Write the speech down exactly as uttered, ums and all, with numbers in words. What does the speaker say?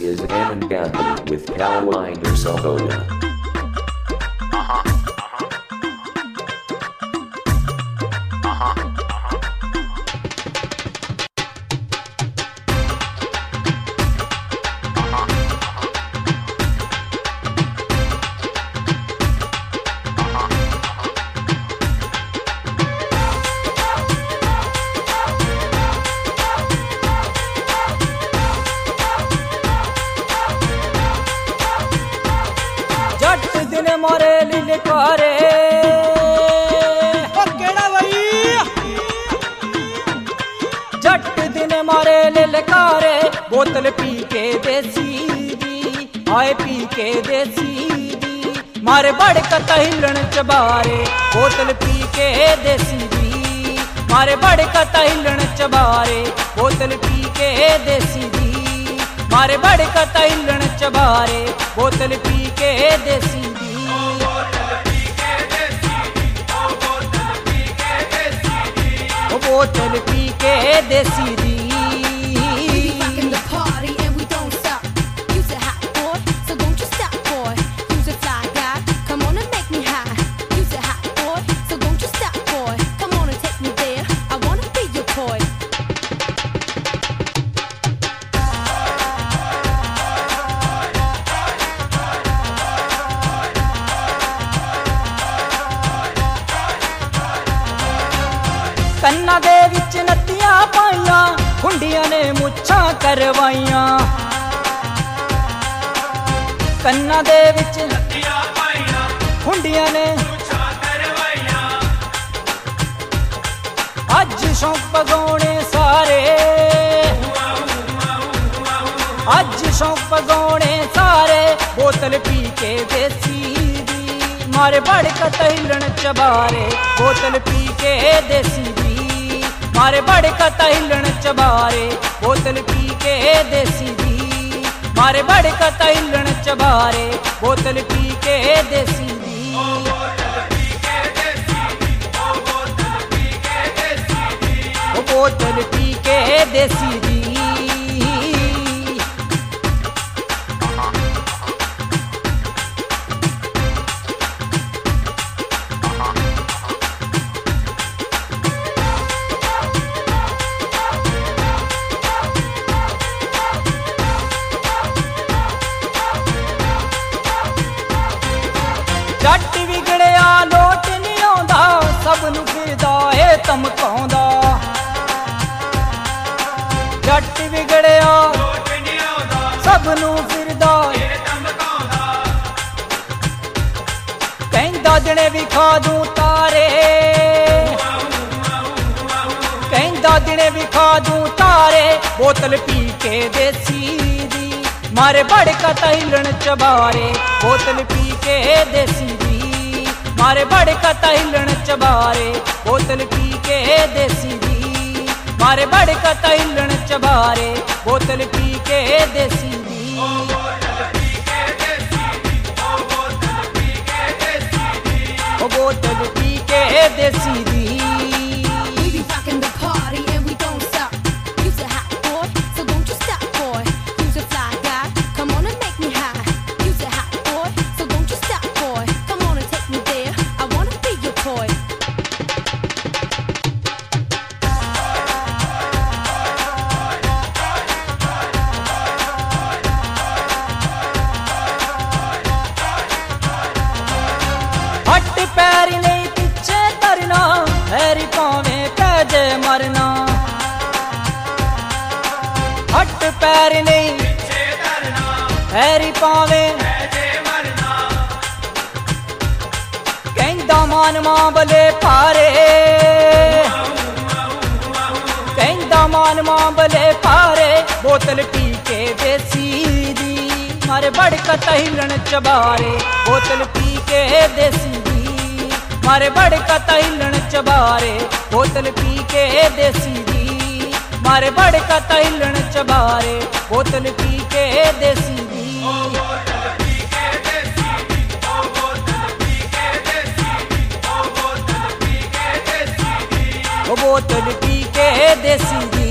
is Ammon Gambit with Caroline Sohoda. मारे लिलकारे ओ केड़ा वई जट दिन मारे लिलकारे बोतल पी के देसी दी आए पी के देसी दी मारे बड़ कत हिलन चबारे बोतल पी के देसी दी मारे बड़ कत हिलन चबारे बोतल पी के देसी दी मारे बड़ कत हिलन चबारे बोतल पी के देसी दी बोतल पी के देसी दी कन्ना दे विच नत्तियां पाइयां खुंडियां ने मुच्छां करवाइयां कन्ना दे विच नत्तियां पाइयां खुंडियां ने मुच्छां करवाइयां अज शौक पगाउने सारे अज शौक पगाउने सारे बोतल पी के देसी दी मारे बड़ कत हिलन चबारे बोतल पी के देसी दी मारे बड़ कत हिलन चबारे बोतल पी के देसी दी मारे बड़ कत हिलन चबारे बोतल पी के देसी दी बोतल पी के देसी दी जट विगड़िया लोट नहीं आंदा सब नूं फिरदा ए धमकाउंदा जट विगड़िया लोट नहीं आंदा सब नूं फिरदा ए धमकाउंदा कहंदा जणे विखा दूं तारे कहंदा जणे विखा दूं तारे बोतल पी के देसी दी मारे बड़ कत हिलन चबारे बोतल पी के देसी दी मारे बड़ कत हिलन चबारे बोतल पी के देसी दी मारे बड़ कत हिलन चबारे बोतल पी के देसी दी बोतल पी के देसी दी हट पैर नहीं पीछे करना हैरी पावे कैजे मरना हट पैर नहीं पीछे करना हैरी पावे कैजे मरना कहंदा मान मां बले पारे कहंदा मान मां बले पारे बोतल पी के देसी दी मारे बड़ कत हिलन चबारे बोतल पी के देसी मारे बड़ कत हिलन चबारे बोतल पी के देसी दी मारे बड़ कत हिलन चबारे बोतल पी के देसी दी बोतल पी के देसी दी बोतल पी के देसी दी बोतल पी के देसी दी